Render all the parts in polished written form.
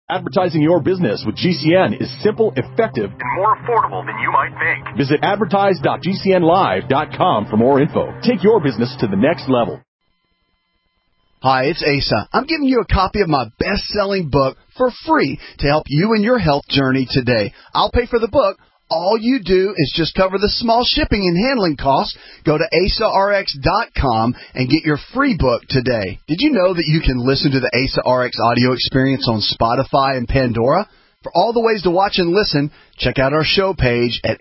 Advertising your business with GCN is simple, effective, and more affordable than you might think. Visit advertise.gcnlive.com for more info. Take your business to the next level. Hi, it's Asa. I'm giving you a copy of my best-selling book for free to help you in your health journey today. I'll pay for the book. All you do is just cover the small shipping and handling costs. Go to AsaRx.com and get your free book today. Did you know that you can listen to the Asa RX audio experience on Spotify and Pandora? For all the ways to watch and listen, check out our show page at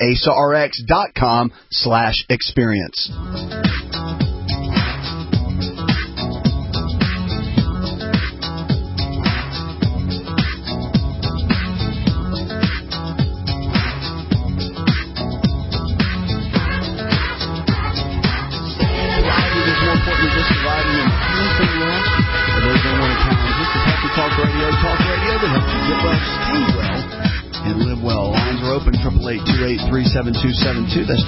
AsaRx.com/experience. Talk radio that helps you get well, stay well, and live well. Lines are open, 888-283-7272. That's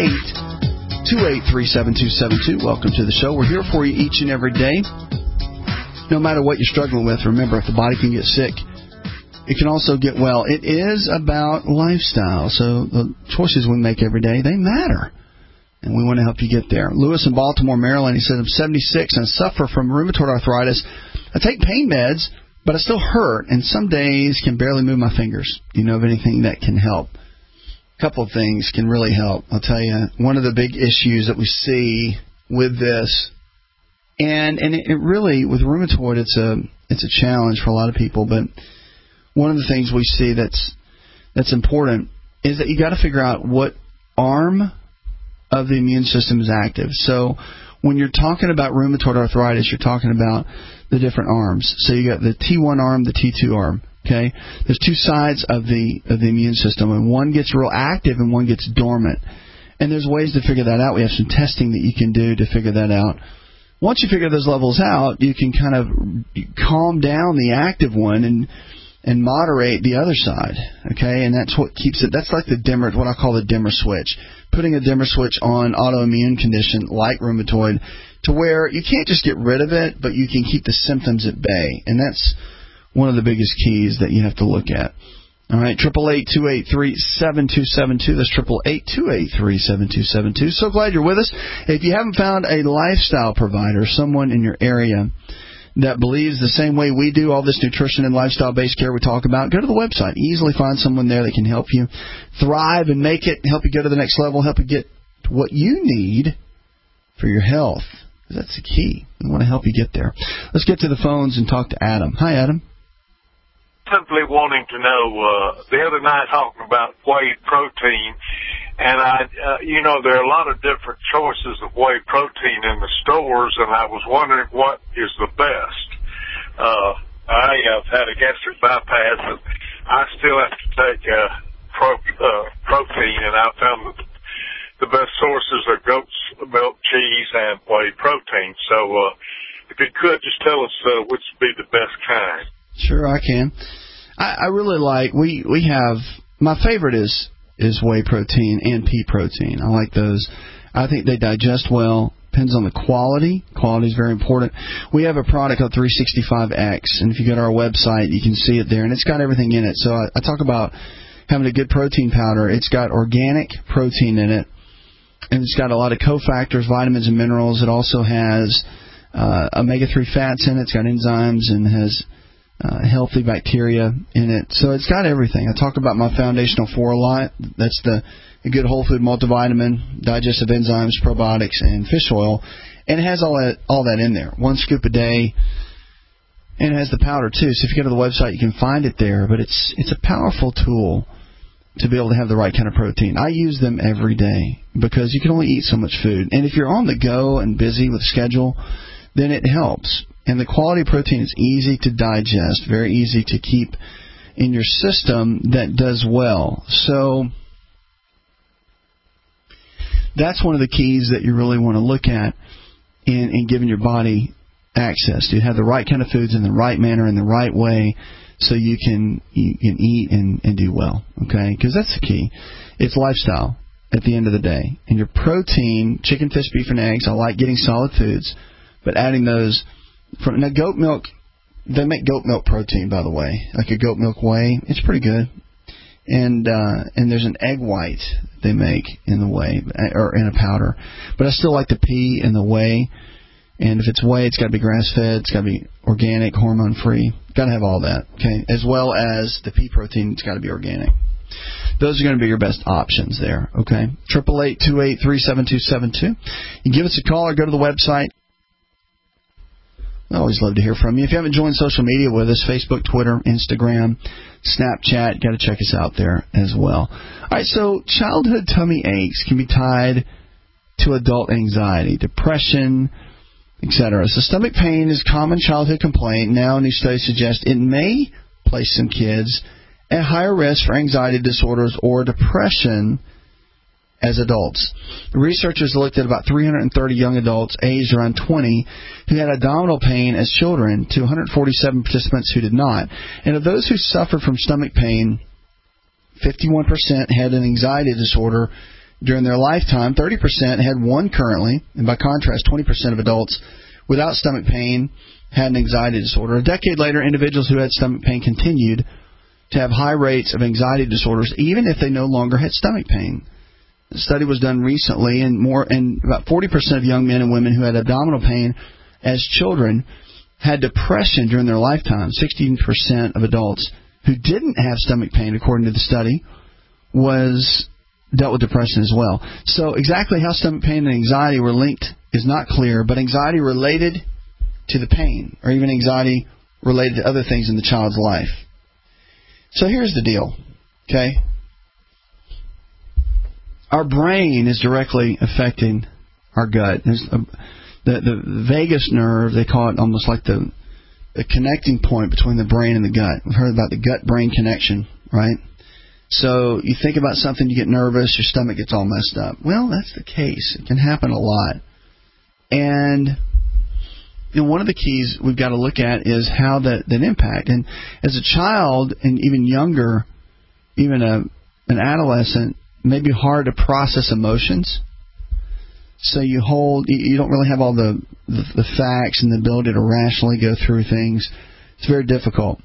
888-283-7272. Welcome to the show. We're here for you each and every day. No matter what you're struggling with, remember, if the body can get sick, it can also get well. It is about lifestyle, so the choices we make every day, they matter. And we want to help you get there. Lewis in Baltimore, Maryland, he said, I'm 76 and I suffer from rheumatoid arthritis. I take pain meds, but I still hurt, and some days can barely move my fingers. Do you know of anything that can help? A couple of things can really help. I'll tell you, one of the big issues that we see with this, and it really, with rheumatoid, it's a challenge for a lot of people, but one of the things we see that's important is that you got to figure out what arm of the immune system is active. So when you're talking about rheumatoid arthritis, you're talking about the different arms. So you got the T1 arm, the T2 arm. Okay, there's two sides of the immune system, and one gets real active and one gets dormant. And there's ways to figure that out. We have some testing that you can do to figure that out. Once you figure those levels out, you can kind of calm down the active one and moderate the other side. Okay, and that's what keeps it. That's like the dimmer, what I call the dimmer switch. Putting a dimmer switch on autoimmune condition like rheumatoid to where you can't just get rid of it, but you can keep the symptoms at bay. And that's one of the biggest keys that you have to look at. All right, 888-283-7272. That's 888-283-7272. So glad you're with us. If you haven't found a lifestyle provider, someone in your area that believes the same way we do, all this nutrition and lifestyle-based care we talk about, go to the website. Easily find someone there that can help you thrive and make it, help you go to the next level, help you get what you need for your health. That's the key. We want to help you get there. Let's get to the phones and talk to Adam. Hi, Adam. Simply wanting to know, the other night talking about whey protein, and there are a lot of different choices of whey protein in the stores, and I was wondering what is the best. I have had a gastric bypass, and I still have to take protein, and I found that the best sources are goat's milk, cheese, and whey protein. So if you could, just tell us which would be the best kind. Sure, I can. I really like, we have, my favorite is whey protein and pea protein. I like those. I think they digest well. Depends on the quality. Quality is very important. We have a product called 365X, and if you go to our website, you can see it there, and it's got everything in it. So I talk about having a good protein powder. It's got organic protein in it, and it's got a lot of cofactors, vitamins, and minerals. It also has omega-3 fats in it. It's got enzymes and has healthy bacteria in it. So it's got everything. I talk about my Foundational 4 a lot. That's the good whole food multivitamin, digestive enzymes, probiotics, and fish oil. And it has all that in there. 1 scoop a day. And it has the powder, too. So if you go to the website, you can find it there. But it's a powerful tool to be able to have the right kind of protein. I use them every day because you can only eat so much food. And if you're on the go and busy with schedule, then it helps. And the quality protein is easy to digest, very easy to keep in your system that does well. So that's one of the keys that you really want to look at in giving your body access to have the right kind of foods in the right manner, in the right way, so you can eat and do well, okay? Because that's the key. It's lifestyle at the end of the day. And your protein, chicken, fish, beef, and eggs, I like getting solid foods, but adding those from now, goat milk They make goat milk protein, by the way, like a goat milk whey. It's pretty good. And there's an egg white they make in the whey, or in a powder. But I still like the pea in the whey. And if it's whey, it's got to be grass-fed. It's got to be organic, hormone-free. Got to have all that, okay? As well as the pea protein, it's got to be organic. Those are going to be your best options there, okay? 888-283-7272. You give us a call or go to the website. I always love to hear from you. If you haven't joined social media with us, Facebook, Twitter, Instagram, Snapchat, got to check us out there as well. All right, so childhood tummy aches can be tied to adult anxiety, depression, etc. So stomach pain is a common childhood complaint. Now new studies suggest it may place some kids at higher risk for anxiety disorders or depression as adults. The researchers looked at about 330 young adults aged around 20 who had abdominal pain as children to 147 participants who did not. And of those who suffered from stomach pain, 51% had an anxiety disorder during their lifetime. 30% had one currently. And by contrast, 20% of adults without stomach pain had an anxiety disorder. A decade later, individuals who had stomach pain continued to have high rates of anxiety disorders even if they no longer had stomach pain. The study was done recently, and about 40% of young men and women who had abdominal pain as children had depression during their lifetime. 16% of adults who didn't have stomach pain, according to the study, dealt with depression as well. So exactly how stomach pain and anxiety were linked is not clear, but anxiety related to the pain, or even anxiety related to other things in the child's life. So here's the deal, okay? Our brain is directly affecting our gut. The vagus nerve, they call it almost like the connecting point between the brain and the gut. We've heard about the gut-brain connection, right? So you think about something, you get nervous, your stomach gets all messed up. Well, that's the case. It can happen a lot. And one of the keys we've got to look at is how that impact. And as a child, and even younger, even an adolescent, it may be hard to process emotions. So you don't really have all the facts and the ability to rationally go through things. It's very difficult.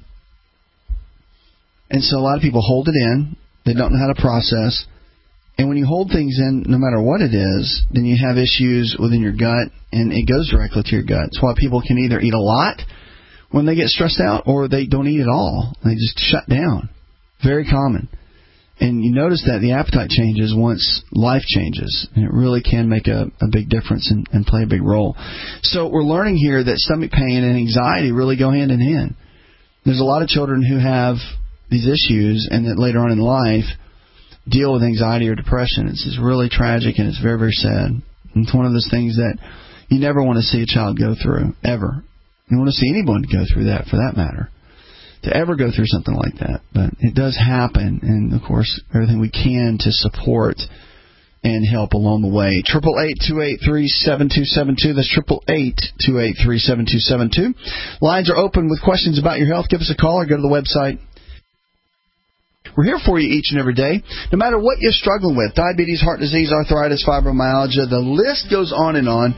And so a lot of people hold it in. They don't know how to process. And when you hold things in, no matter what it is, then you have issues within your gut, and it goes directly to your gut. That's why people can either eat a lot when they get stressed out, or they don't eat at all. They just shut down. Very common. And you notice that the appetite changes once life changes. And it really can make a big difference and play a big role. So we're learning here that stomach pain and anxiety really go hand in hand. There's a lot of children who have these issues, and that later on in life deal with anxiety or depression. It's just really tragic, and it's very, very sad. And it's one of those things that you never want to see a child go through, ever. You don't want to see anyone go through that, for that matter, to ever go through something like that. But it does happen, and, of course, everything we can to support and help along the way. 888-283-7272. That's 888-283-7272. Lines are open with questions about your health. Give us a call or go to the website. We're here for you each and every day, no matter what you're struggling with. Diabetes, heart disease, arthritis, fibromyalgia, the list goes on and on.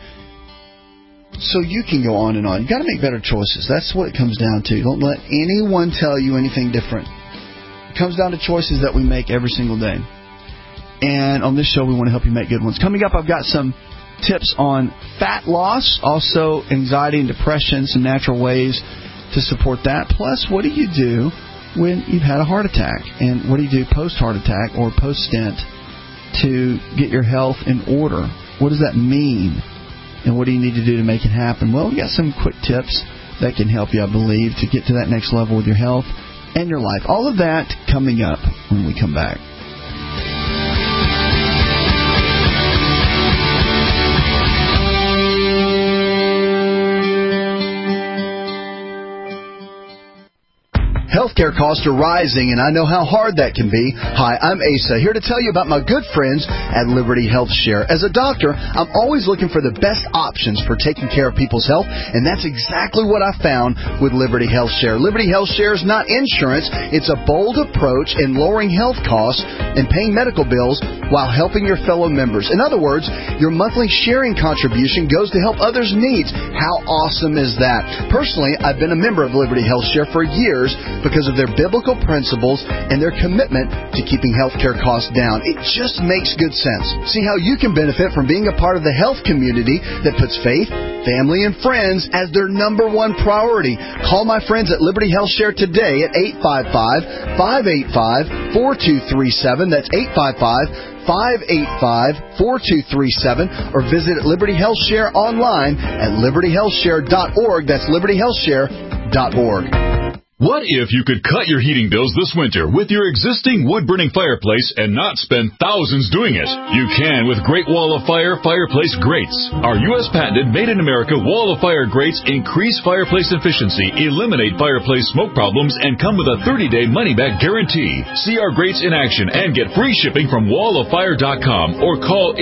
So you can go on and on. You've got to make better choices. That's what it comes down to. Don't let anyone tell you anything different. It comes down to choices that we make every single day. And on this show, we want to help you make good ones. Coming up, I've got some tips on fat loss, also anxiety and depression, some natural ways to support that. Plus, what do you do when you've had a heart attack? And what do you do post-heart attack or post-stent to get your health in order? What does that mean? And what do you need to do to make it happen? Well, we got some quick tips that can help you, I believe, to get to that next level with your health and your life. All of that coming up when we come back. Health Healthcare costs are rising, and I know how hard that can be. Hi, I'm Asa, here to tell you about my good friends at Liberty Health Share. As a doctor, I'm always looking for the best options for taking care of people's health, and that's exactly what I found with Liberty Health Share. Liberty Health Share is not insurance. It's a bold approach in lowering health costs and paying medical bills while helping your fellow members. In other words, your monthly sharing contribution goes to help others' needs. How awesome is that? Personally, I've been a member of Liberty Health Share for years because of their biblical principles and their commitment to keeping healthcare costs down. It just makes good sense. See how you can benefit from being a part of the health community that puts faith, family, and friends as their number one priority. Call my friends at Liberty Health Share today at 855-585-4237. That's 855-585-4237, or visit Liberty Health Share online at libertyhealthshare.org. That's libertyhealthshare.org. What if you could cut your heating bills this winter with your existing wood-burning fireplace and not spend thousands doing it? You can with Great Wall of Fire fireplace grates. Our U.S. patented made-in-America Wall of Fire grates increase fireplace efficiency, eliminate fireplace smoke problems, and come with a 30-day money-back guarantee. See our grates in action and get free shipping from walloffire.com or call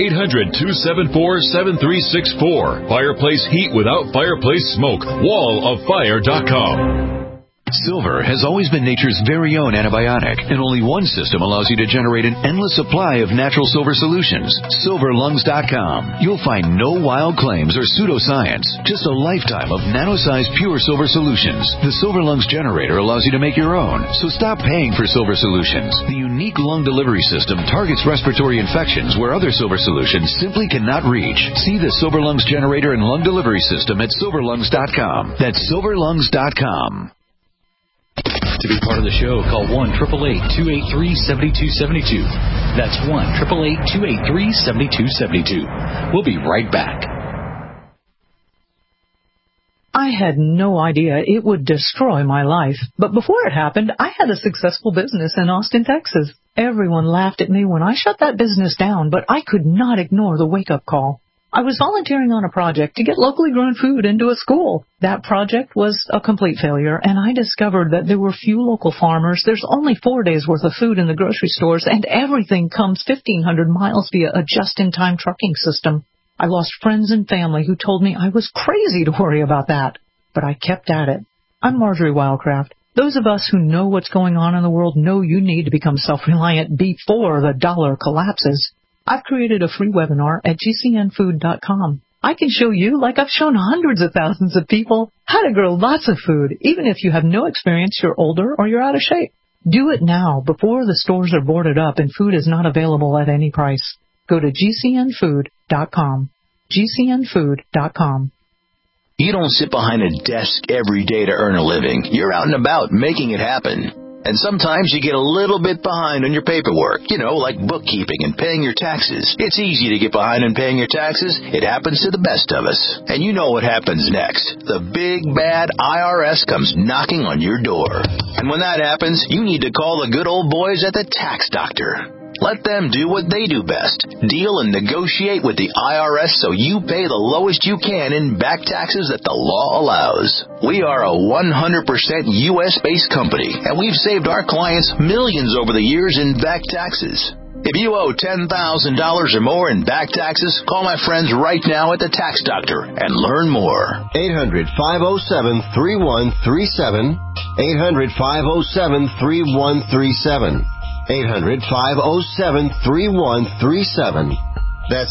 800-274-7364. Fireplace heat without fireplace smoke. walloffire.com. Silver has always been nature's very own antibiotic, and only one system allows you to generate an endless supply of natural silver solutions. SilverLungs.com. You'll find no wild claims or pseudoscience, just a lifetime of nano-sized pure silver solutions. The Silver Lungs generator allows you to make your own, so stop paying for silver solutions. The unique lung delivery system targets respiratory infections where other silver solutions simply cannot reach. See the Silver Lungs generator and lung delivery system at SilverLungs.com. That's SilverLungs.com. To be part of the show, call 1-888-283-7272. That's 1-888-283-7272. We'll be right back. I had no idea it would destroy my life. But before it happened, I had a successful business in Austin, Texas. Everyone laughed at me when I shut that business down, but I could not ignore the wake-up call. I was volunteering on a project to get locally grown food into a school. That project was a complete failure, and I discovered that there were few local farmers. There's only 4 days' worth of food in the grocery stores, and everything comes 1,500 miles via a just-in-time trucking system. I lost friends and family who told me I was crazy to worry about that, but I kept at it. I'm Marjorie Wildcraft. Those of us who know what's going on in the world know you need to become self-reliant before the dollar collapses. I've created a free webinar at gcnfood.com. I can show you, like I've shown hundreds of thousands of people, how to grow lots of food, even if you have no experience, you're older, or you're out of shape. Do it now, before the stores are boarded up and food is not available at any price. Go to gcnfood.com. gcnfood.com. You don't sit behind a desk every day to earn a living. You're out and about making it happen. And sometimes you get a little bit behind on your paperwork, like bookkeeping and paying your taxes. It's easy to get behind on paying your taxes. It happens to the best of us. And you know what happens next. The big, bad IRS comes knocking on your door. And when that happens, you need to call the good old boys at the Tax Doctor. Let them do what they do best. Deal and negotiate with the IRS so you pay the lowest you can in back taxes that the law allows. We are a 100% U.S.-based company, and we've saved our clients millions over the years in back taxes. If you owe $10,000 or more in back taxes, call my friends right now at the Tax Doctor and learn more. 800-507-3137. 800-507-3137. 800-507-3137. That's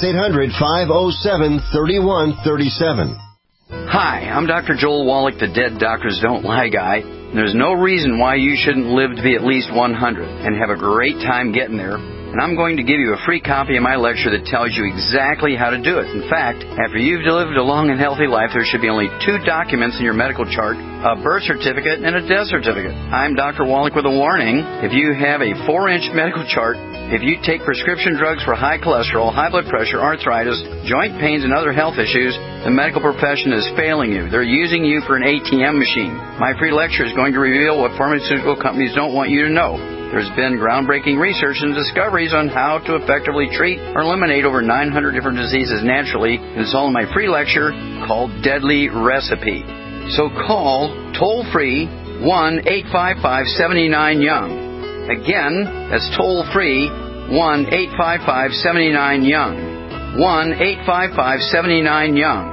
800-507-3137. Hi, I'm Dr. Joel Wallach, the Dead Doctors Don't Lie guy. There's no reason why you shouldn't live to be at least 100 and have a great time getting there. And I'm going to give you a free copy of my lecture that tells you exactly how to do it. In fact, after you've lived a long and healthy life, there should be only 2 documents in your medical chart, a birth certificate and a death certificate. I'm Dr. Wallach with a warning. If you have a 4-inch medical chart, if you take prescription drugs for high cholesterol, high blood pressure, arthritis, joint pains, and other health issues, the medical profession is failing you. They're using you for an ATM machine. My free lecture is going to reveal what pharmaceutical companies don't want you to know. There's been groundbreaking research and discoveries on how to effectively treat or eliminate over 900 different diseases naturally, and it's all in my free lecture called Deadly Recipe. So call toll-free 1-855-79-YOUNG. Again, that's toll-free, 1-855-79-YOUNG. 1-855-79-YOUNG.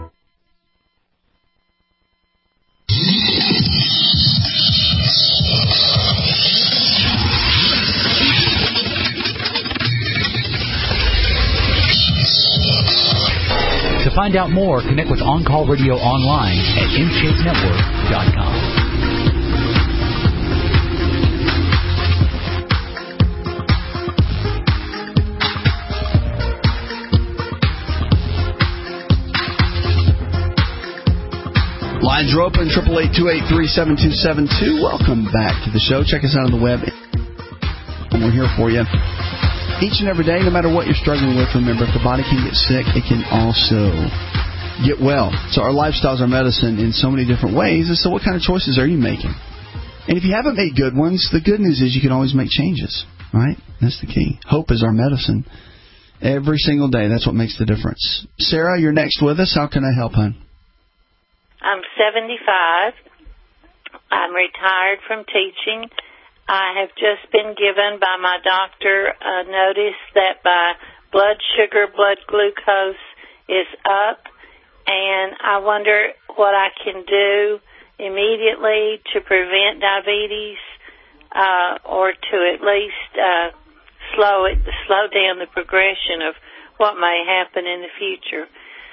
To find out more, connect with On Call Radio online at InShapeNetwork.com. Lines are open, 888-283-7272. Welcome back to the show. Check us out on the web. We're here for you each and every day, no matter what you're struggling with. Remember, if the body can get sick, it can also get well. So our lifestyles are medicine in so many different ways. And so what kind of choices are you making? And if you haven't made good ones, the good news is you can always make changes, right? That's the key. Hope is our medicine. Every single day, that's what makes the difference. Sarah, you're next with us. How can I help, hon? I'm 75. I'm retired from teaching. I have just been given by my doctor a notice that my blood sugar, blood glucose is up, and I wonder what I can do immediately to prevent diabetes or to at least slow down the progression of what may happen in the future.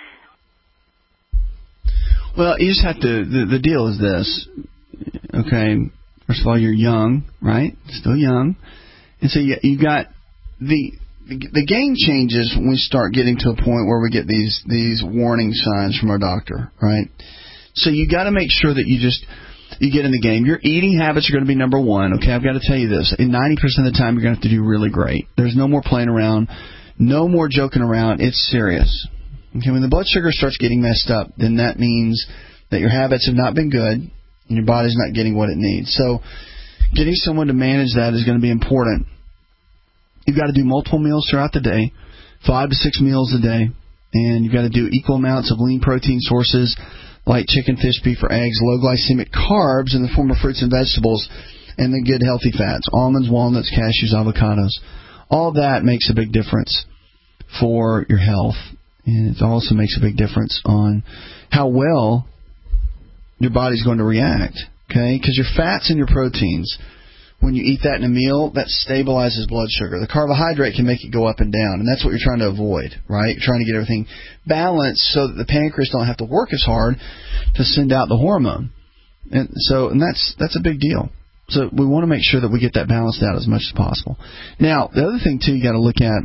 Well, you just have to, the deal is this, okay? First of all, you're young, right? Still young. And so you got the game changes when we start getting to a point where we get these warning signs from our doctor, right? So you got to make sure that you get in the game. Your eating habits are going to be number one, okay? I've got to tell you this. In 90% of the time, you're going to have to do really great. There's no more playing around, no more joking around. It's serious. Okay, when the blood sugar starts getting messed up, then that means that your habits have not been good and your body's not getting what it needs. So getting someone to manage that is going to be important. You've got to do multiple meals throughout the day, 5 to 6 meals a day, and you've got to do equal amounts of lean protein sources like chicken, fish, beef, or eggs, low glycemic carbs in the form of fruits and vegetables, and then good healthy fats, almonds, walnuts, cashews, avocados. All that makes a big difference for your health. And it also makes a big difference on how well your body's going to react, okay? Because your fats and your proteins, when you eat that in a meal, that stabilizes blood sugar. The carbohydrate can make it go up and down, and that's what you're trying to avoid, right? You're trying to get everything balanced so that the pancreas don't have to work as hard to send out the hormone. And that's a big deal. So we want to make sure that we get that balanced out as much as possible. Now, the other thing, too, you got to look at,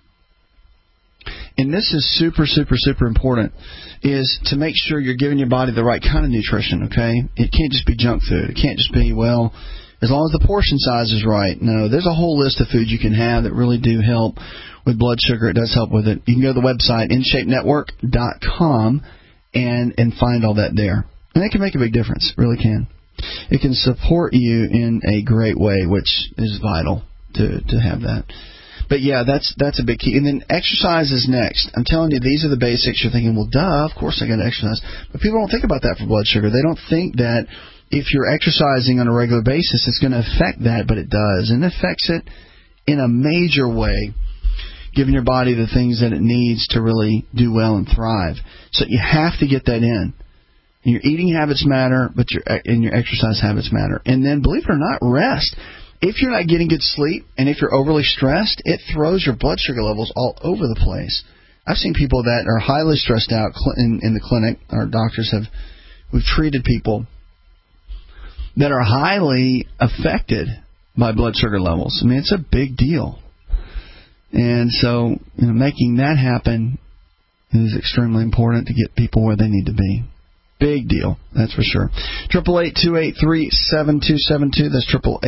and this is super, super, super important, is to make sure you're giving your body the right kind of nutrition, okay? It can't just be junk food. It can't just be, well, as long as the portion size is right. No, there's a whole list of foods you can have that really do help with blood sugar. It does help with it. You can go to the website, InShapeNetwork.com, and find all that there. And it can make a big difference. It really can. It can support you in a great way, which is vital to have that. But, yeah, that's a big key. And then exercise is next. I'm telling you, these are the basics. You're thinking, well, duh, of course I got to exercise. But people don't think about that for blood sugar. They don't think that if you're exercising on a regular basis, it's going to affect that, but it does. And it affects it in a major way, giving your body the things that it needs to really do well and thrive. So you have to get that in. And your eating habits matter, but your exercise habits matter. And then, believe it or not, rest. If you're not getting good sleep and if you're overly stressed, it throws your blood sugar levels all over the place. I've seen people that are highly stressed out in the clinic. Our doctors we've treated people that are highly affected by blood sugar levels. I mean, it's a big deal. And so, making that happen is extremely important to get people where they need to be. Big deal, that's for sure. 888-283-7272. That's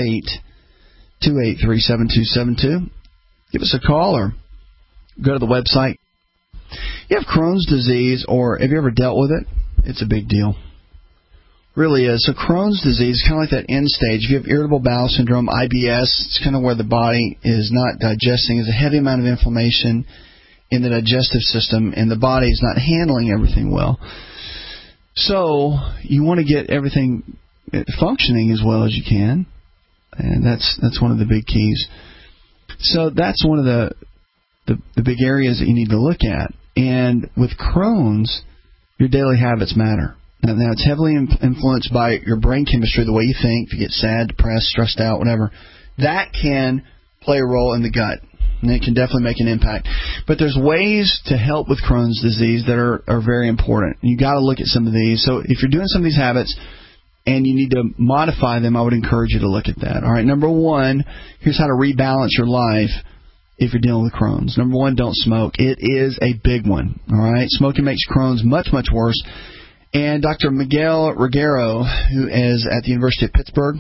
888-283-7272. Give us a call or go to the website. You have Crohn's disease, or have you ever dealt with it? It's a big deal. Really is. So Crohn's disease is kind of like that end stage. If you have irritable bowel syndrome, IBS, it's kind of where the body is not digesting. There's a heavy amount of inflammation in the digestive system, and the body is not handling everything well. So you want to get everything functioning as well as you can. And that's one of the big keys. So that's one of the big areas that you need to look at. And with Crohn's, your daily habits matter. Now it's heavily influenced by your brain chemistry, the way you think. If you get sad, depressed, stressed out, whatever, that can play a role in the gut. And it can definitely make an impact. But there's ways to help with Crohn's disease that are very important. You got to look at some of these. So if you're doing some of these habits and you need to modify them, I would encourage you to look at that. All right, number one, here's how to rebalance your life if you're dealing with Crohn's. Number one, don't smoke. It is a big one. All right, smoking makes Crohn's much, much worse. And Dr. Miguel Reguero, who is at the University of Pittsburgh,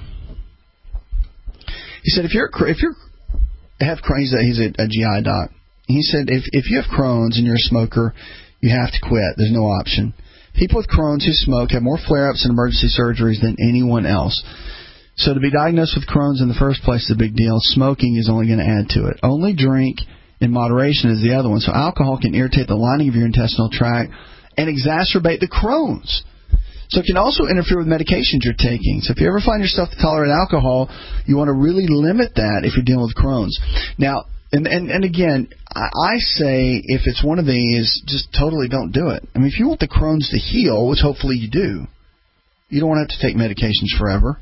he said if you have Crohn's, he's a GI doc. He said if you have Crohn's and you're a smoker, you have to quit. There's no option. People with Crohn's who smoke have more flare-ups and emergency surgeries than anyone else. So to be diagnosed with Crohn's in the first place is a big deal. Smoking is only going to add to it. Only drink in moderation is the other one. So alcohol can irritate the lining of your intestinal tract and exacerbate the Crohn's. So it can also interfere with medications you're taking. So if you ever find yourself to tolerate alcohol, you want to really limit that if you're dealing with Crohn's. Now, and again, I say if it's one of these, just totally don't do it. I mean, if you want the Crohn's to heal, which hopefully you do, you don't want to have to take medications forever.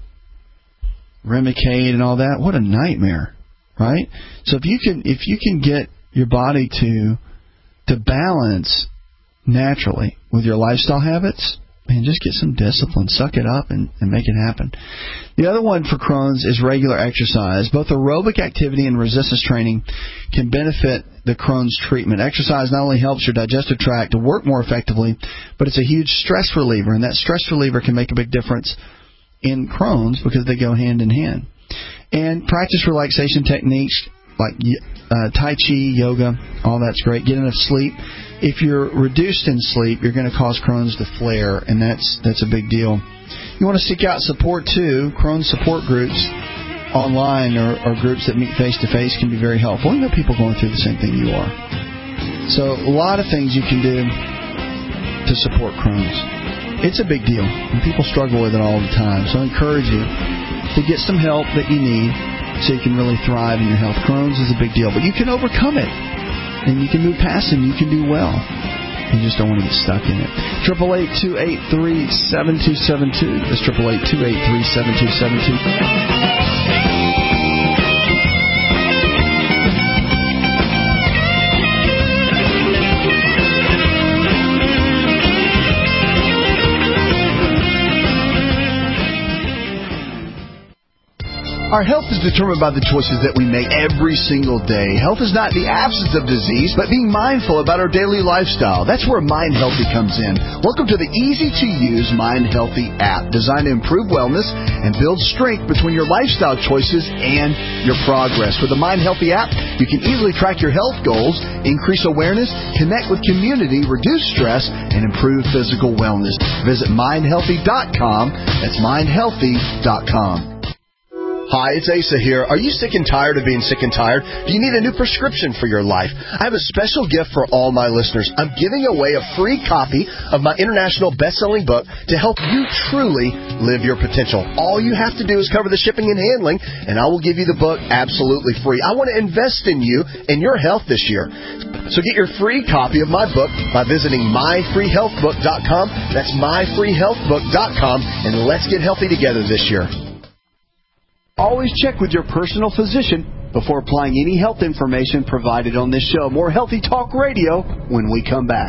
Remicade and all that, what a nightmare, right? So if you can get your body to balance naturally with your lifestyle habits, man, just get some discipline, suck it up, and make it happen. The other one for Crohn's is regular exercise. Both aerobic activity and resistance training can benefit the Crohn's treatment. Exercise not only helps your digestive tract to work more effectively, but it's a huge stress reliever, and that stress reliever can make a big difference in Crohn's because they go hand in hand. And practice relaxation techniques like Tai Chi, yoga, all that's great. Get enough sleep. If you're reduced in sleep, you're going to cause Crohn's to flare, and that's a big deal. You want to seek out support, too. Crohn's support groups online or groups that meet face-to-face can be very helpful. You know people going through the same thing you are. So a lot of things you can do to support Crohn's. It's a big deal, and people struggle with it all the time. So I encourage you to get some help that you need so you can really thrive in your health. Crohn's is a big deal, but you can overcome it, and you can move past it, and you can do well. You just don't want to get stuck in it. 888-283-7272. That's 888-283-7272. Our health is determined by the choices that we make every single day. Health is not the absence of disease, but being mindful about our daily lifestyle. That's where Mind Healthy comes in. Welcome to the easy-to-use Mind Healthy app, designed to improve wellness and build strength between your lifestyle choices and your progress. With the Mind Healthy app, you can easily track your health goals, increase awareness, connect with community, reduce stress, and improve physical wellness. Visit mindhealthy.com. That's mindhealthy.com. Hi, it's Asa here. Are you sick and tired of being sick and tired? Do you need a new prescription for your life? I have a special gift for all my listeners. I'm giving away a free copy of my international best-selling book to help you truly live your potential. All you have to do is cover the shipping and handling, and I will give you the book absolutely free. I want to invest in you and your health this year. So get your free copy of my book by visiting myfreehealthbook.com. That's myfreehealthbook.com, and let's get healthy together this year. Always check with your personal physician before applying any health information provided on this show. More Healthy Talk Radio when we come back.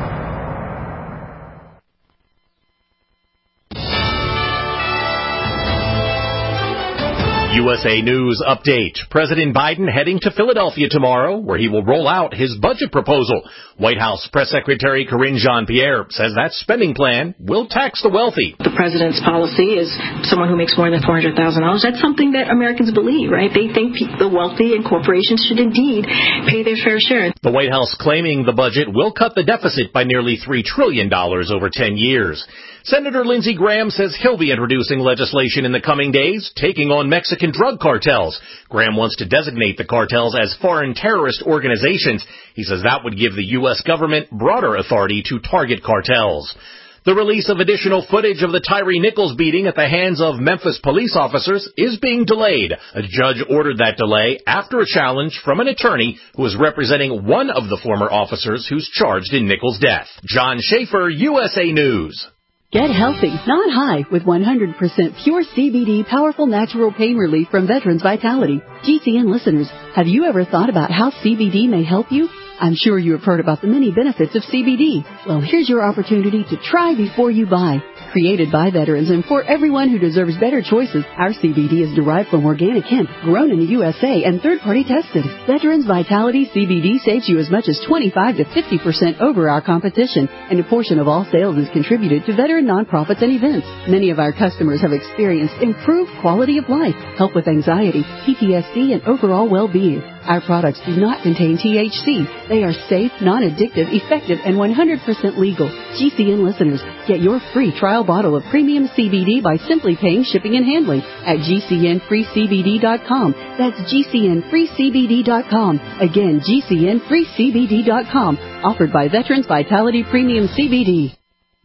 USA News Update. President Biden heading to Philadelphia tomorrow, where he will roll out his budget proposal. White House Press Secretary Karine Jean-Pierre says that spending plan will tax the wealthy. The president's policy is someone who makes more than $400,000. That's something that Americans believe, right? They think the wealthy and corporations should indeed pay their fair share. The White House claiming the budget will cut the deficit by nearly $3 trillion over 10 years. Senator Lindsey Graham says he'll be introducing legislation in the coming days, taking on Mexican drug cartels. Graham wants to designate the cartels as foreign terrorist organizations. He says that would give the U.S. government broader authority to target cartels. The release of additional footage of the Tyree Nichols beating at the hands of Memphis police officers is being delayed. A judge ordered that delay after a challenge from an attorney who is representing one of the former officers who's charged in Nichols' death. John Schaefer, USA News. Get healthy, not high, with 100% pure CBD powerful natural pain relief from Veterans Vitality. GCN listeners, have you ever thought about how CBD may help you? I'm sure you have heard about the many benefits of CBD. Well, here's your opportunity to try before you buy. Created by veterans and for everyone who deserves better choices, our CBD is derived from organic hemp, grown in the USA, and third-party tested. Veterans Vitality CBD saves you as much as 25 to 50% over our competition, and a portion of all sales is contributed to veteran nonprofits and events. Many of our customers have experienced improved quality of life, help with anxiety, PTSD, and overall well-being. Our products do not contain THC. They are safe, non-addictive, effective, and 100% legal. GCN listeners, get your free trial bottle of premium CBD by simply paying shipping and handling at GCNFreeCBD.com. That's GCNFreeCBD.com. Again, GCNFreeCBD.com. Offered by Veterans Vitality Premium CBD.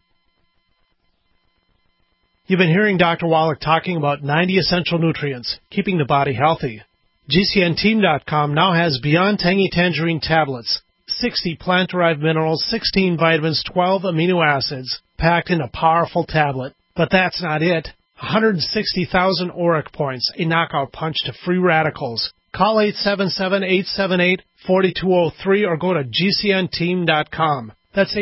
You've been hearing Dr. Wallach talking about 90 essential nutrients, keeping the body healthy. GCNteam.com now has Beyond Tangy Tangerine tablets, 60 plant-derived minerals, 16 vitamins, 12 amino acids, packed in a powerful tablet. But that's not it. 160,000 ORAC points, a knockout punch to free radicals. Call 877-878-4203 or go to GCNteam.com. That's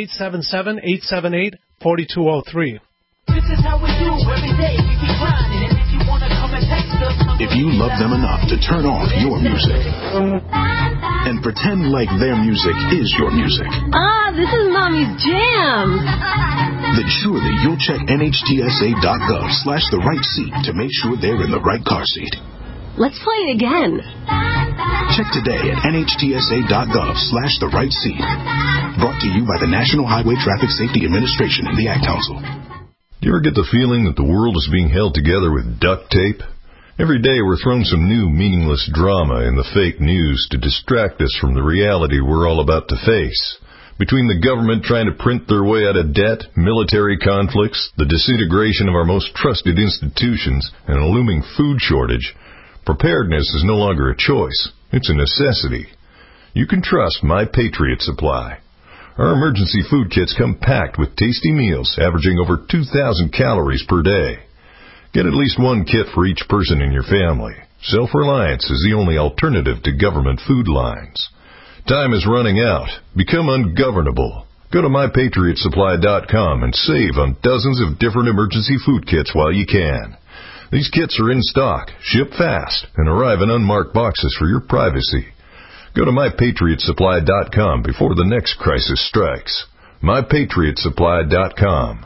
877-878-4203. This is how we do every day. We keep grinding, and if you want to come and text us, if you love them enough to turn off your music and pretend like their music is your music. This is Mommy's jam. Then surely you'll check NHTSA.gov/the right seat to make sure they're in the right car seat. Let's play it again. Check today at NHTSA.gov/the right seat. Brought to you by the National Highway Traffic Safety Administration and the Ad Council. Do you ever get the feeling that the world is being held together with duct tape? Every day we're thrown some new meaningless drama in the fake news to distract us from the reality we're all about to face. Between the government trying to print their way out of debt, military conflicts, the disintegration of our most trusted institutions, and a looming food shortage, preparedness is no longer a choice. It's a necessity. You can trust My Patriot Supply. Our emergency food kits come packed with tasty meals averaging over 2,000 calories per day. Get at least one kit for each person in your family. Self-reliance is the only alternative to government food lines. Time is running out. Become ungovernable. Go to MyPatriotSupply.com and save on dozens of different emergency food kits while you can. These kits are in stock, ship fast, and arrive in unmarked boxes for your privacy. Go to MyPatriotSupply.com before the next crisis strikes. MyPatriotSupply.com.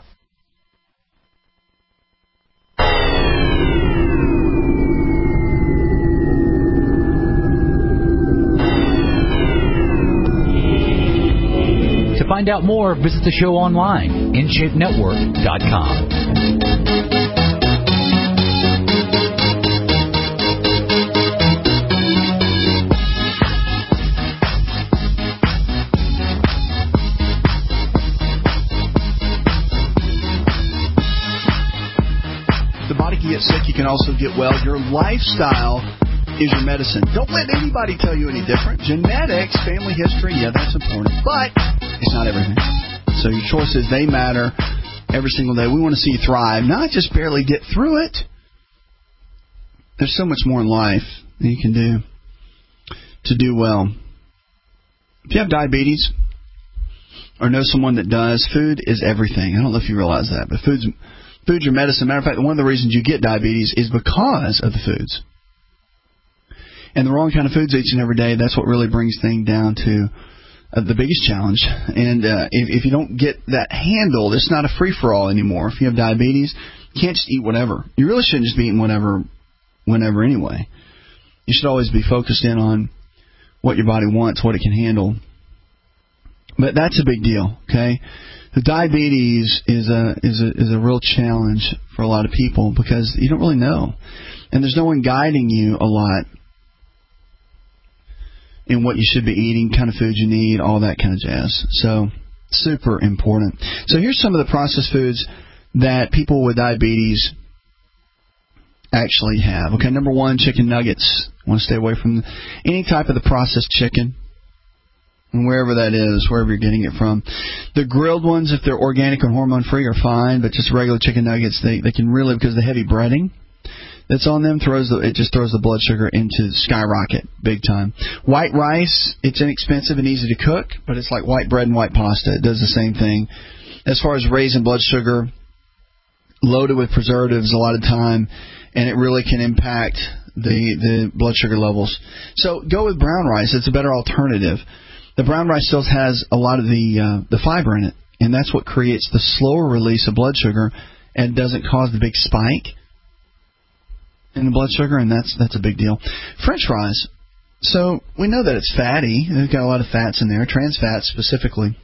To find out more, visit the show online, InShapeNetwork.com. The body can get sick, you can also get well. Your lifestyle is your medicine. Don't let anybody tell you any different. Genetics, family history, yeah, that's important, but it's not everything. So your choices, they matter every single day. We want to see you thrive, not just barely get through it. There's so much more in life that you can do to do well. If you have diabetes or know someone that does, food is everything. I don't know if you realize that, but food's your medicine. Matter of fact, one of the reasons you get diabetes is because of the foods. And the wrong kind of foods each and every day, that's what really brings things down to the biggest challenge. And if you don't get that handled, it's not a free-for-all anymore. If you have diabetes, you can't just eat whatever. You really shouldn't just be eating whatever, whenever anyway. You should always be focused in on what your body wants, what it can handle. But that's a big deal, okay? The diabetes is a real challenge for a lot of people because you don't really know. And there's no one guiding you a lot in what you should be eating, kind of food you need, all that kind of jazz. So Super important. So here's some of the processed foods that people with diabetes actually have. Okay, number one, chicken nuggets. Want to stay away from any type of the processed chicken, and wherever that is, wherever you're getting it from. The grilled ones, if they're organic and hormone-free, are fine, but just regular chicken nuggets, they can really, because the heavy breading that's on them it just throws the blood sugar into skyrocket, big time. White rice, it's inexpensive and easy to cook, but it's like white bread and white pasta. It does the same thing. As far as raising blood sugar, loaded with preservatives a lot of time, and it really can impact the blood sugar levels. So go with brown rice. It's a better alternative. The brown rice still has a lot of the fiber in it, and that's what creates the slower release of blood sugar and doesn't cause the big spike in the blood sugar, and that's a big deal. French fries. So we know that it's fatty. They've got a lot of fats in there, trans fats specifically.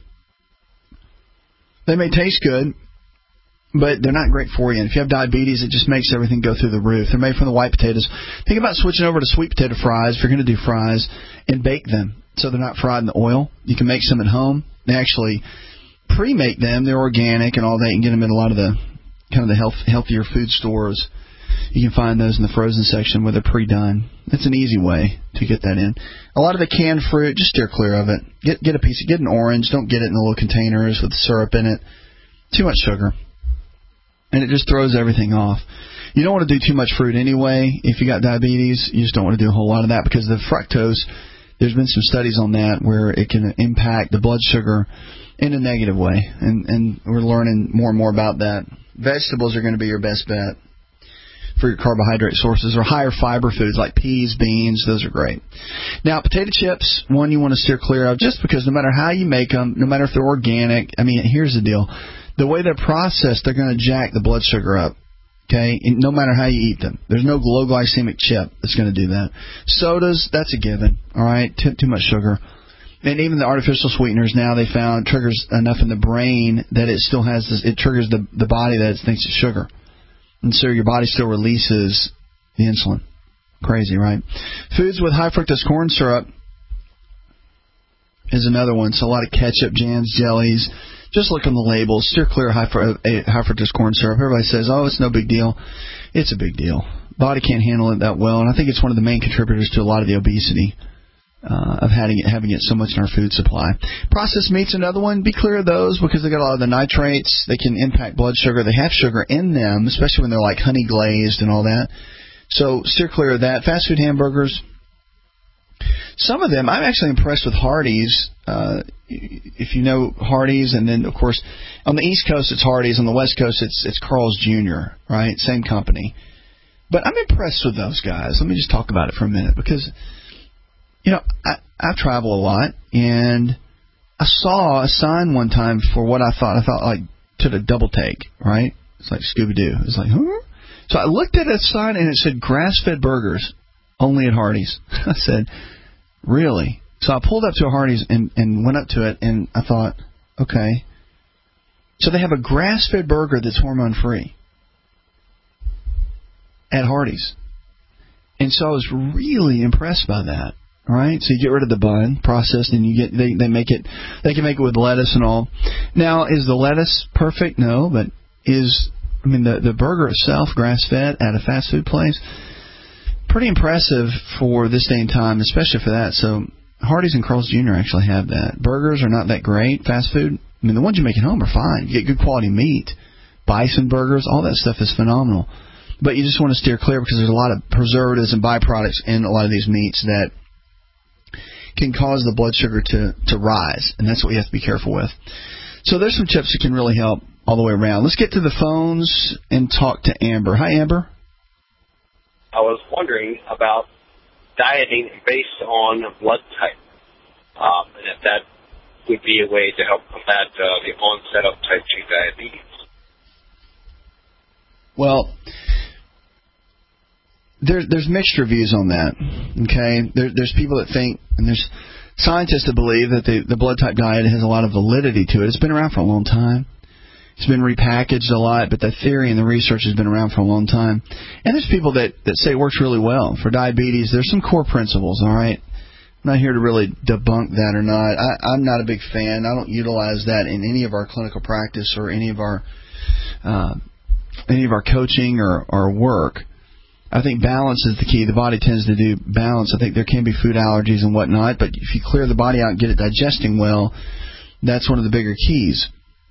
They may taste good, but they're not great for you. And if you have diabetes, it just makes everything go through the roof. They're made from the white potatoes. Think about switching over to sweet potato fries if you're going to do fries and bake them so they're not fried in the oil. You can make some at home. They actually pre-make them. They're organic and all that. You can get them in a lot of the kind of the healthier food stores. You can find those in the frozen section where they're pre-done. It's an easy way to get that in. A lot of the canned fruit, just steer clear of it. Get an orange. Don't get it in the little containers with syrup in it. Too much sugar. And it just throws everything off. You don't want to do too much fruit anyway. If you got diabetes, you just don't want to do a whole lot of that because the fructose, there's been some studies on that where it can impact the blood sugar in a negative way. And we're learning more and more about that. Vegetables are going to be your best bet for your carbohydrate sources, or higher fiber foods like peas, beans. Those are great. Now, potato chips, one you want to steer clear of just because no matter how you make them, no matter if they're organic, I mean, here's the deal. The way they're processed, they're going to jack the blood sugar up, okay, and no matter how you eat them. There's no low glycemic chip that's going to do that. Sodas, that's a given, all right, too much sugar. And even the artificial sweeteners now they found triggers enough in the brain that it still has this, it triggers the body that it thinks it's sugar. And so your body still releases the insulin. Crazy, right? Foods with high fructose corn syrup is another one. So a lot of ketchup, jams, jellies. Just look on the labels. Steer clear of high fructose corn syrup. Everybody says, oh, it's no big deal. It's a big deal. Body can't handle it that well. And I think it's one of the main contributors to a lot of the obesity of having it so much in our food supply. Processed meat's another one. Be clear of those because they got a lot of the nitrates. They can impact blood sugar. They have sugar in them, especially when they're like honey glazed and all that. So steer clear of that. Fast food hamburgers. Some of them, I'm actually impressed with Hardee's. If you know Hardee's, and then, of course, on the East Coast it's Hardee's. On the West Coast it's Carl's Jr., right? Same company. But I'm impressed with those guys. Let me just talk about it for a minute because, you know, I travel a lot, and I saw a sign one time for what I thought like took a double take, right? It's like Scooby-Doo. It's like, huh? So I looked at a sign, and it said grass-fed burgers only at Hardee's. I said, really? So I pulled up to a Hardee's and went up to it, and I thought, okay. So they have a grass-fed burger that's hormone-free at Hardee's. And so I was really impressed by that. All right, so you get rid of the bun, processed, and you get they can make it with lettuce and all. Now, is the lettuce perfect? No, but the burger itself, grass-fed at a fast food place, pretty impressive for this day and time, especially for that. So Hardee's and Carl's Jr. actually have that. Burgers are not that great, fast food. I mean, the ones you make at home are fine. You get good quality meat. Bison burgers, all that stuff is phenomenal. But you just want to steer clear because there's a lot of preservatives and byproducts in a lot of these meats that can cause the blood sugar to rise, and that's what you have to be careful with. So there's some tips that can really help all the way around. Let's get to the phones and talk to Amber. Hi, Amber. I was wondering about dieting based on blood type, and if that would be a way to help combat the onset of type 2 diabetes. Well, there's mixed reviews on that, okay? There's people that think, and there's scientists that believe that the blood type diet has a lot of validity to it. It's been around for a long time. It's been repackaged a lot, but the theory and the research has been around for a long time. And there's people that say it works really well. For diabetes, there's some core principles, all right? I'm not here to really debunk that or not. I'm not a big fan. I don't utilize that in any of our clinical practice or any of our coaching or work. I think balance is the key. The body tends to do balance. I think there can be food allergies and whatnot, but if you clear the body out and get it digesting well, that's one of the bigger keys.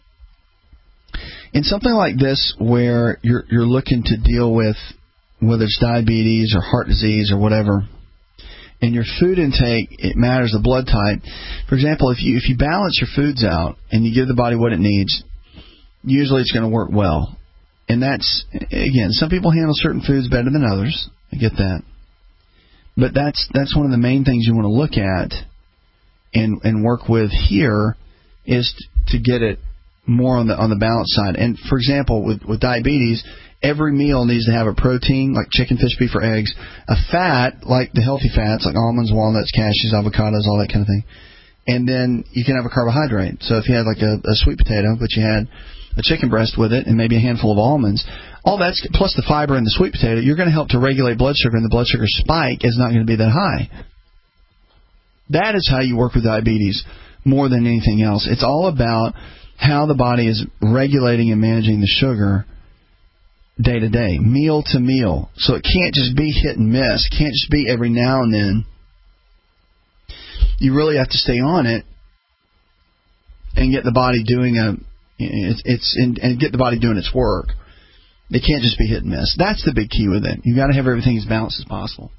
In something like this where you're looking to deal with whether it's diabetes or heart disease or whatever, and your food intake, it matters, the blood type. For example, if you balance your foods out and you give the body what it needs, usually it's going to work well. And that's, again, some people handle certain foods better than others. I get that. But that's one of the main things you want to look at and work with here is to get it more on the balance side. And, for example, with diabetes, every meal needs to have a protein, like chicken, fish, beef, or eggs, a fat, like the healthy fats, like almonds, walnuts, cashews, avocados, all that kind of thing. And then you can have a carbohydrate. So if you had like a sweet potato, but you had a chicken breast with it and maybe a handful of almonds, all that's plus the fiber in the sweet potato, you're going to help to regulate blood sugar, and the blood sugar spike is not going to be that high. That is how you work with diabetes more than anything else. It's all about how the body is regulating and managing the sugar day to day, meal to meal. So it can't just be hit and miss. It can't just be every now and then. You really have to stay on it and get the body doing get the body doing its work. It can't just be hit and miss. That's the big key with it. You've got to have everything as balanced as possible.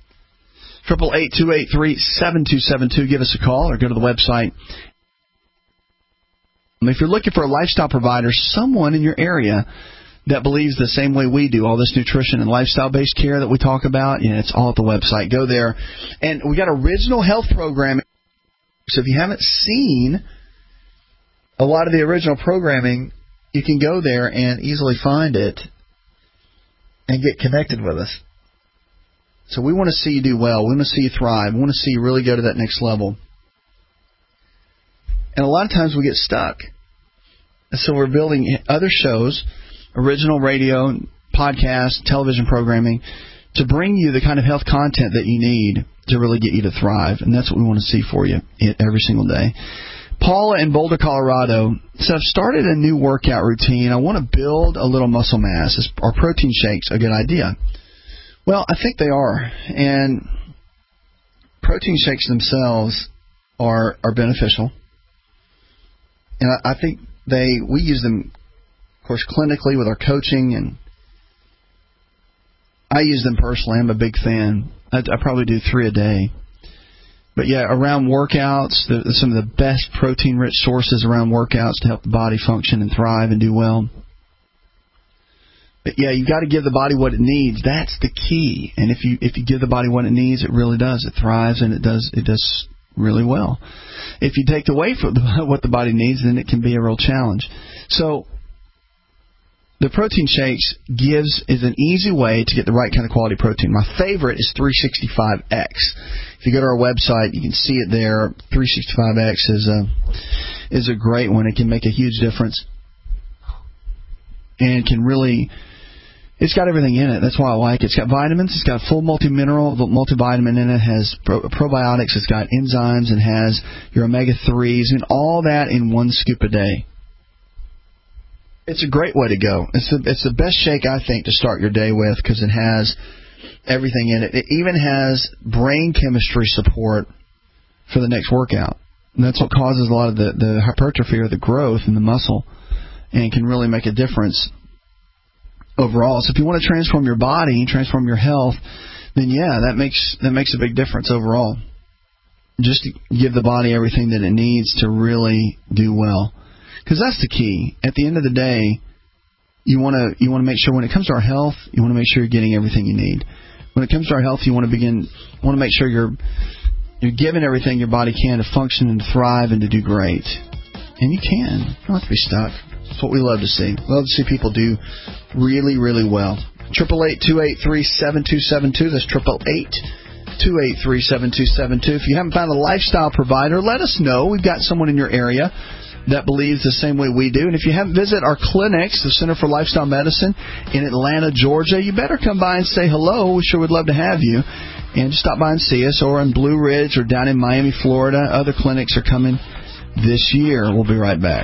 888-283-7272. Give us a call or go to the website. If you're looking for a lifestyle provider, someone in your area that believes the same way we do, all this nutrition and lifestyle-based care that we talk about, it's all at the website. Go there. And we got original health programming. So if you haven't seen a lot of the original programming, you can go there and easily find it and get connected with us. So we want to see you do well. We want to see you thrive. We want to see you really go to that next level. And a lot of times we get stuck. And so we're building other shows, original radio, podcast, television programming, to bring you the kind of health content that you need to really get you to thrive. And that's what we want to see for you every single day. Paula in Boulder, Colorado said, I've started a new workout routine. I want to build a little muscle mass. Are protein shakes a good idea? Well, I think they are. And protein shakes themselves are beneficial. And I think we use them, of course, clinically with our coaching, and I use them personally. I'm a big fan. I probably do 3 a day. But yeah, around workouts, some of the best protein-rich sources around workouts to help the body function and thrive and do well. But yeah, you've got to give the body what it needs. That's the key. And if you give the body what it needs, it really does. It thrives, and it does really well. If you take away from what the body needs, then it can be a real challenge. So the protein shakes is an easy way to get the right kind of quality protein. My favorite is 365X. If you go to our website, you can see it there. 365X is a great one. It can make a huge difference, and can really. It's got everything in it. That's why I like it. It's got vitamins. It's got full multi-mineral, multivitamin in it. It has probiotics. It's got enzymes. It has your omega-3s, and all that in 1 scoop a day. It's a great way to go. It's the best shake, I think, to start your day with, because it has everything in it. It even has brain chemistry support for the next workout. And that's what causes a lot of the hypertrophy or the growth in the muscle, and can really make a difference overall. So if you want to transform your body, transform your health, then yeah, that makes a big difference overall. Just to give the body everything that it needs to really do well. Because that's the key. At the end of the day, you want to make sure when it comes to our health, you want to make sure you're getting everything you need. When it comes to our health, you want to make sure you're giving everything your body can to function and to thrive and to do great. And you can. You don't have to be stuck. That's what we love to see. We love to see people do really, really well. 888-283-7272. That's 888-283-7272. If you haven't found a lifestyle provider, let us know. We've got someone in your area that believes the same way we do. And if you haven't visited our clinics, the Center for Lifestyle Medicine in Atlanta, Georgia, you better come by and say hello. We sure would love to have you. And just stop by and see us, or in Blue Ridge or down in Miami, Florida. Other clinics are coming this year. We'll be right back.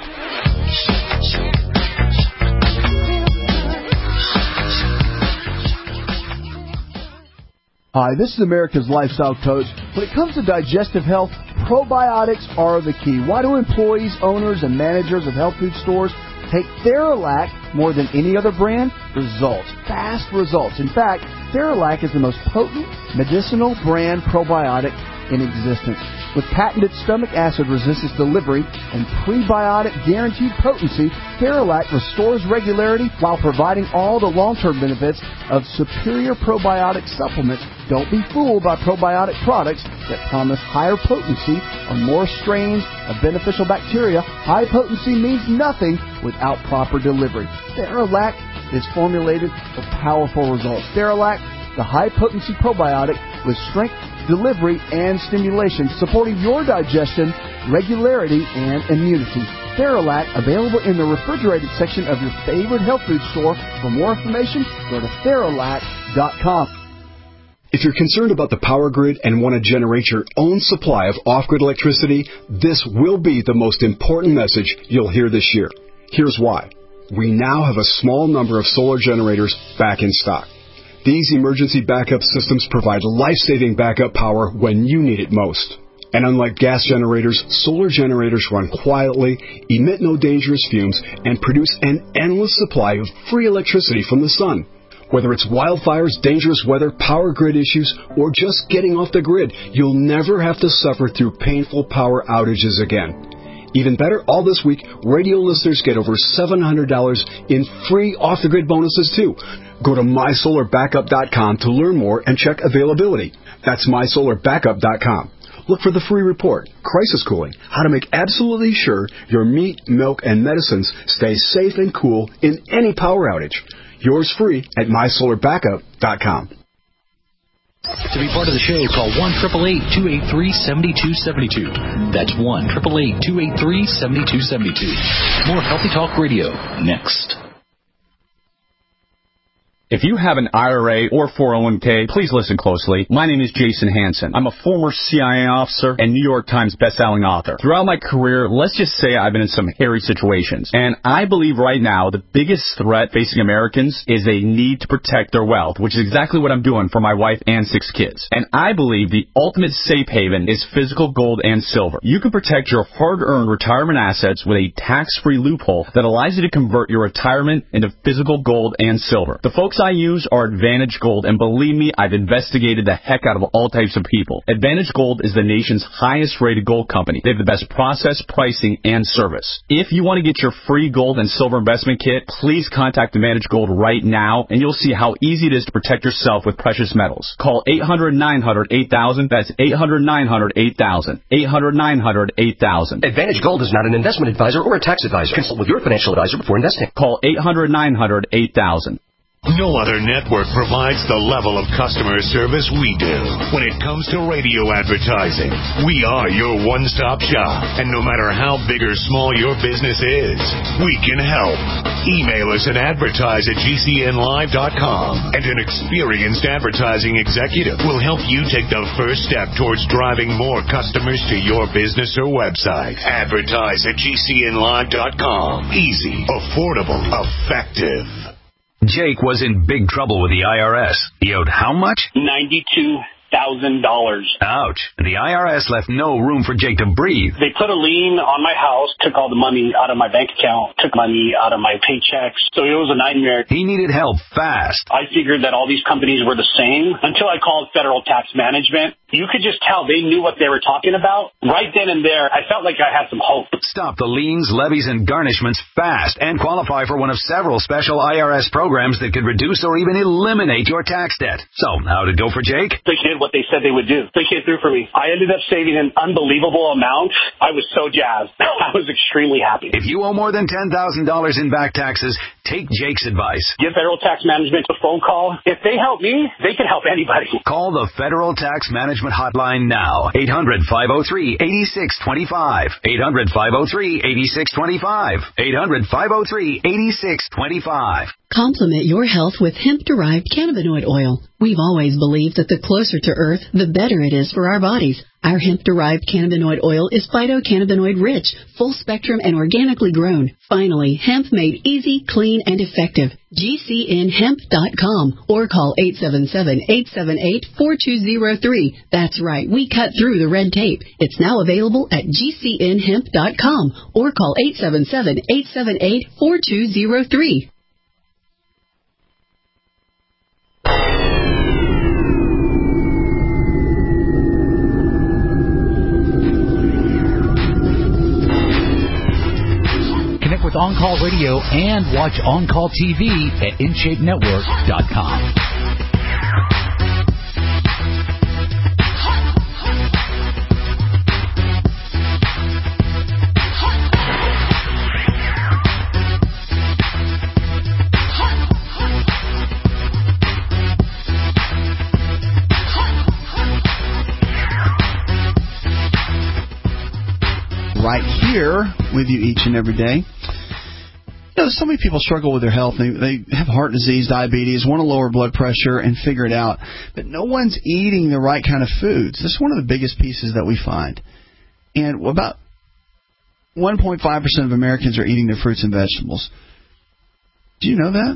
Hi, this is America's Lifestyle Coach. When it comes to digestive health, probiotics are the key. Why do employees, owners, and managers of health food stores take Theralac more than any other brand? Results. Fast results. In fact, Theralac is the most potent medicinal brand probiotic in existence. With patented stomach acid resistance delivery and prebiotic guaranteed potency, Theralac restores regularity while providing all the long-term benefits of superior probiotic supplements. Don't be fooled by probiotic products that promise higher potency or more strains of beneficial bacteria. High potency means nothing without proper delivery. Theralac is formulated for powerful results. Theralac, the high-potency probiotic with strength, delivery, and stimulation, supporting your digestion, regularity, and immunity. Theralac, available in the refrigerated section of your favorite health food store. For more information, go to Theralac.com. If you're concerned about the power grid and want to generate your own supply of off-grid electricity, this will be the most important message you'll hear this year. Here's why. We now have a small number of solar generators back in stock. These emergency backup systems provide life-saving backup power when you need it most. And unlike gas generators, solar generators run quietly, emit no dangerous fumes, and produce an endless supply of free electricity from the sun. Whether it's wildfires, dangerous weather, power grid issues, or just getting off the grid, you'll never have to suffer through painful power outages again. Even better, all this week, radio listeners get over $700 in free off-the-grid bonuses, too. Go to MySolarBackup.com to learn more and check availability. That's MySolarBackup.com. Look for the free report, Crisis Cooling, how to make absolutely sure your meat, milk, and medicines stay safe and cool in any power outage. Yours free at MySolarBackup.com. To be part of the show, call 1-888-283-7272. That's 1-888-283-7272. More Healthy Talk Radio next. If you have an IRA or 401k, please listen closely. My name is Jason Hansen. I'm a former CIA officer and New York Times bestselling author. Throughout my career, let's just say I've been in some hairy situations. And I believe right now the biggest threat facing Americans is a need to protect their wealth, which is exactly what I'm doing for my wife and 6 kids. And I believe the ultimate safe haven is physical gold and silver. You can protect your hard-earned retirement assets with a tax-free loophole that allows you to convert your retirement into physical gold and silver. The folks I use are Advantage Gold, and believe me, I've investigated the heck out of all types of people. Advantage Gold is the nation's highest-rated gold company. They have the best process, pricing, and service. If you want to get your free gold and silver investment kit, please contact Advantage Gold right now, and you'll see how easy it is to protect yourself with precious metals. Call 800-900-8000. That's 800-900-8000. 800-900-8000. Advantage Gold is not an investment advisor or a tax advisor. Consult with your financial advisor before investing. Call 800-900-8000. No other network provides the level of customer service we do. When it comes to radio advertising, we are your one-stop shop. And no matter how big or small your business is, we can help. Email us at advertise@gcnlive.com, and an experienced advertising executive will help you take the first step towards driving more customers to your business or website. Advertise@gcnlive.com. Easy, affordable, effective. Jake was in big trouble with the IRS. He owed how much? $92,000. Ouch. The IRS left no room for Jake to breathe. They put a lien on my house, took all the money out of my bank account, took money out of my paychecks. So it was a nightmare. He needed help fast. I figured that all these companies were the same until I called Federal Tax Management. You could just tell they knew what they were talking about. Right then and there, I felt like I had some hope. Stop the liens, levies, and garnishments fast and qualify for one of several special IRS programs that could reduce or even eliminate your tax debt. So, how'd it go for Jake? They did what they said they would do. They came through for me. I ended up saving an unbelievable amount. I was so jazzed. I was extremely happy. If you owe more than $10,000 in back taxes, take Jake's advice. Give Federal Tax Management a phone call. If they help me, they can help anybody. Call the Federal Tax Management hotline now. 800-503-8625. 800-503-8625. 800-503-8625. Complement your health with hemp-derived cannabinoid oil. We've always believed that the closer to Earth, the better it is for our bodies. Our hemp-derived cannabinoid oil is phytocannabinoid-rich, full-spectrum, and organically grown. Finally, hemp made easy, clean, and effective. GCNhemp.com or call 877-878-4203. That's right, we cut through the red tape. It's now available at GCNhemp.com or call 877-878-4203. Connect with On Call Radio and watch On Call TV at InShapeNetwork.com. Right here with you each and every day. You know, so many people struggle with their health. They have heart disease, diabetes, want to lower blood pressure and figure it out. But no one's eating the right kind of foods. This is one of the biggest pieces that we find. And about 1.5% of Americans are eating their fruits and vegetables. Do you know that?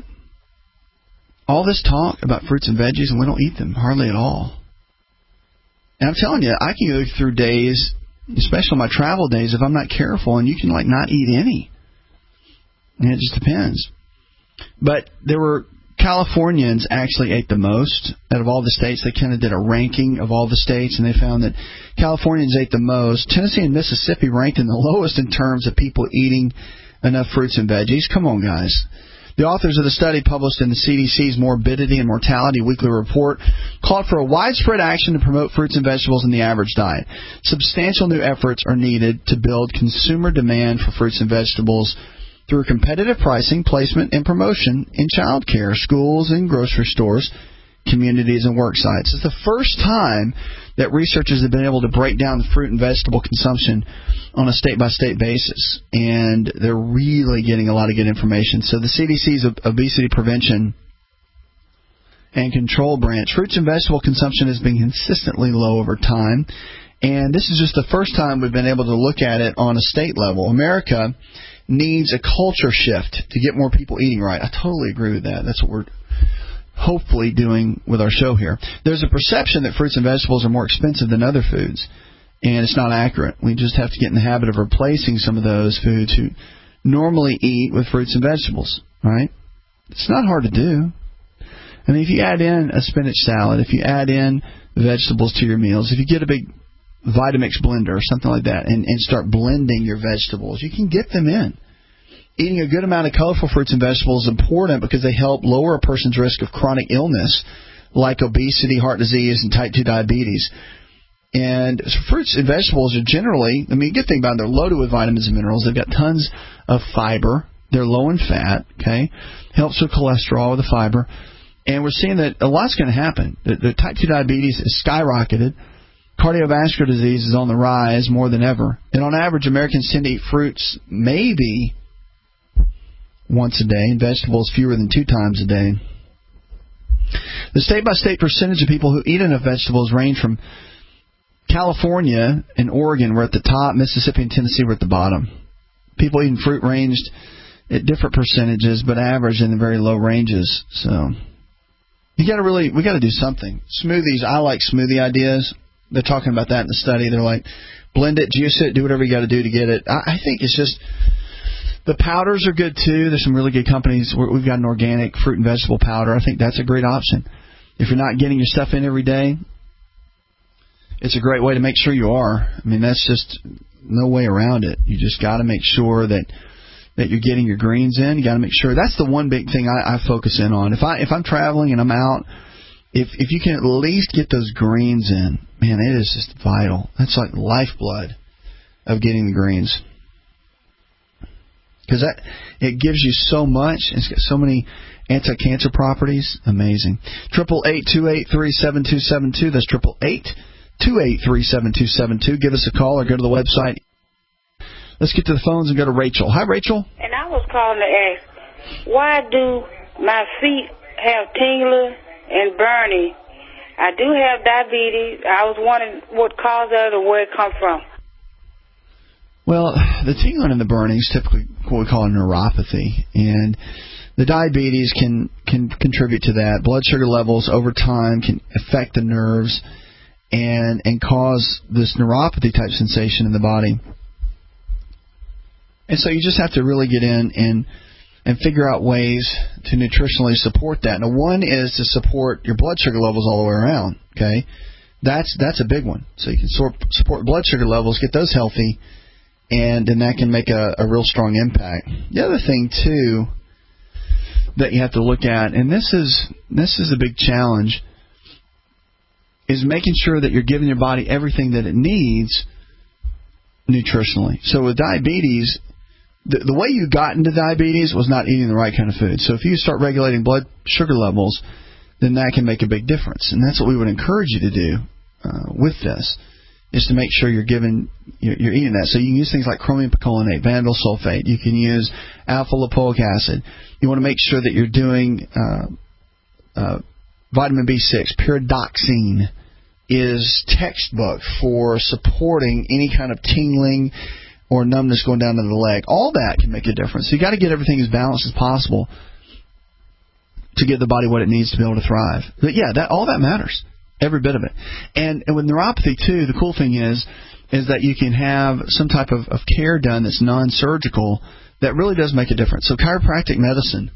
All this talk about fruits and veggies, and we don't eat them hardly at all. And I'm telling you, I can go through days, especially my travel days, if I'm not careful, and you can not eat any. And it just depends. But there were Californians actually ate the most out of all the states. They kind of did a ranking of all the states, and they found that Californians ate the most. Tennessee and Mississippi ranked in the lowest in terms of people eating enough fruits and veggies. Come on, guys. The authors of the study, published in the CDC's Morbidity and Mortality Weekly Report, called for a widespread action to promote fruits and vegetables in the average diet. Substantial new efforts are needed to build consumer demand for fruits and vegetables through competitive pricing, placement, and promotion in child care, schools and grocery stores, communities, and work sites. It's the first time that researchers have been able to break down the fruit and vegetable consumption on a state-by-state basis, and they're really getting a lot of good information. So the CDC's Obesity Prevention and Control Branch, fruits and vegetable consumption has been consistently low over time, and this is just the first time we've been able to look at it on a state level. America needs a culture shift to get more people eating right. I totally agree with that. That's what we're hopefully doing with our show here. There's a perception that fruits and vegetables are more expensive than other foods, and it's not accurate. We just have to get in the habit of replacing some of those foods who normally eat with fruits and vegetables, right? It's not hard to do. I mean, if you add in a spinach salad, if you add in vegetables to your meals, if you get a big Vitamix blender or something like that and start blending your vegetables, you can get them in. Eating a good amount of colorful fruits and vegetables is important because they help lower a person's risk of chronic illness like obesity, heart disease, and type 2 diabetes. And fruits and vegetables are generally, the good thing about them, they're loaded with vitamins and minerals. They've got tons of fiber. They're low in fat, okay? Helps with cholesterol with the fiber. And we're seeing that a lot's going to happen. The type 2 diabetes is skyrocketed. Cardiovascular disease is on the rise more than ever. And on average, Americans tend to eat fruits maybe once a day and vegetables fewer than 2 times a day. The state-by-state percentage of people who eat enough vegetables range from California and Oregon were at the top, Mississippi and Tennessee were at the bottom. People eating fruit ranged at different percentages, but average in the very low ranges. So we got to do something. Smoothies, I like smoothie ideas. They're talking about that in the study. They're like, blend it, juice it, do whatever you got to do to get it. I think it's just, the powders are good too. There's some really good companies. We've got an organic fruit and vegetable powder. I think that's a great option. If you're not getting your stuff in every day, it's a great way to make sure you are. I mean, that's just no way around it. You just got to make sure that you're getting your greens in. You got to make sure. That's the one big thing I focus in on. If I'm traveling and I'm out, if you can at least get those greens in, man, it is just vital. That's like the lifeblood of getting the greens. Because it gives you so much. It's got so many anti-cancer properties. Amazing. 888-283-7272. That's 888-283-7272. Give us a call or go to the website. Let's get to the phones and go to Rachel. Hi, Rachel. And I was calling to ask, why do My feet have tingling and burning. I do have diabetes. I was wondering what caused it or where it come from. Well, the tingling and the burning is typically what we call a neuropathy, and the diabetes can contribute to that. Blood sugar levels over time can affect the nerves and cause this neuropathy type sensation in the body. And so you just have to really get in and figure out ways to nutritionally support that. Now, one is to support your blood sugar levels all the way around. Okay, that's a big one. So you can support blood sugar levels, get those healthy, and then that can make a real strong impact. The other thing too that you have to look at, and this is a big challenge, is making sure that you're giving your body everything that it needs nutritionally. So with diabetes, the way you got into diabetes was not eating the right kind of food. So if you start regulating blood sugar levels, then that can make a big difference. And that's what we would encourage you to do with this, is to make sure you're eating that. So you can use things like chromium picolinate, vanadyl sulfate. You can use alpha-lipoic acid. You want to make sure that you're doing vitamin B6. Pyridoxine is textbook for supporting any kind of tingling or numbness going down to the leg. All that can make a difference. So you got to get everything as balanced as possible to give the body what it needs to be able to thrive. But all that matters, every bit of it. And with neuropathy too, the cool thing is that you can have some type of care done that's non-surgical that really does make a difference. So chiropractic medicine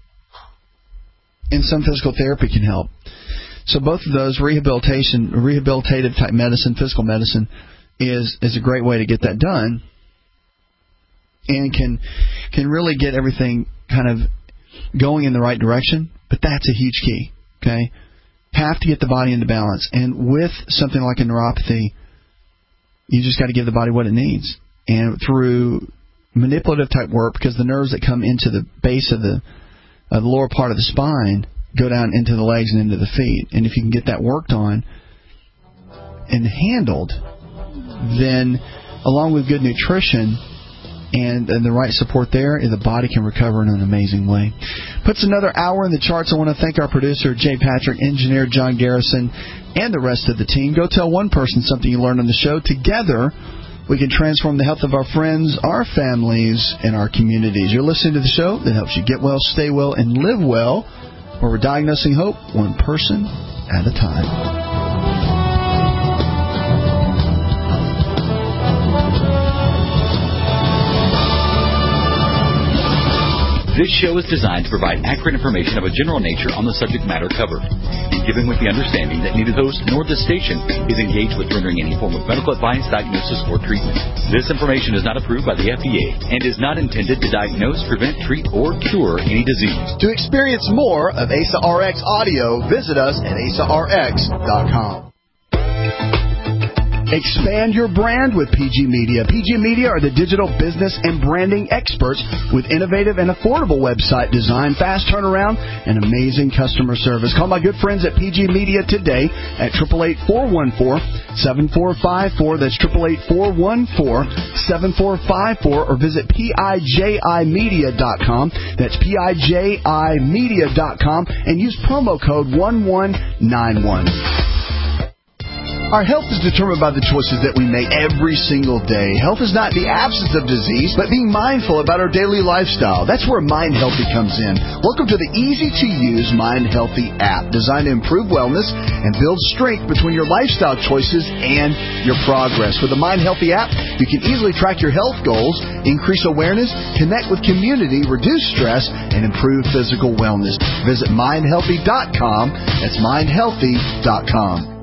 and some physical therapy can help. So both of those, rehabilitative type medicine, physical medicine, is a great way to get that done, and can really get everything kind of going in the right direction. But that's a huge key. Okay, have to get the body into balance, and with something like a neuropathy, you just got to give the body what it needs, and through manipulative type work, because the nerves that come into the base of the lower part of the spine go down into the legs and into the feet. And if you can get that worked on and handled, then along with good nutrition and the right support there, the body can recover in an amazing way. Puts another hour in the charts. I want to thank our producer, Jay Patrick, engineer John Garrison, and the rest of the team. Go tell one person something you learned on the show. Together, we can transform the health of our friends, our families, and our communities. You're listening to the show that helps you get well, stay well, and live well, where we're diagnosing hope one person at a time. This show is designed to provide accurate information of a general nature on the subject matter covered, and given with the understanding that neither host nor the station is engaged with rendering any form of medical advice, diagnosis, or treatment. This information is not approved by the FDA and is not intended to diagnose, prevent, treat, or cure any disease. To experience more of ASA RX audio, visit us at asarx.com. Expand your brand with PG Media. PG Media are the digital business and branding experts with innovative and affordable website design, fast turnaround, and amazing customer service. Call my good friends at PG Media today at 888-414-7454. That's 888-414-7454, or visit PIJImedia.com. That's PIJImedia.com, and use promo code 1191. Our health is determined by the choices that we make every single day. Health is not the absence of disease, but being mindful about our daily lifestyle. That's where Mind Healthy comes in. Welcome to the easy-to-use Mind Healthy app, designed to improve wellness and build strength between your lifestyle choices and your progress. With the Mind Healthy app, you can easily track your health goals, increase awareness, connect with community, reduce stress, and improve physical wellness. Visit mindhealthy.com. That's mindhealthy.com.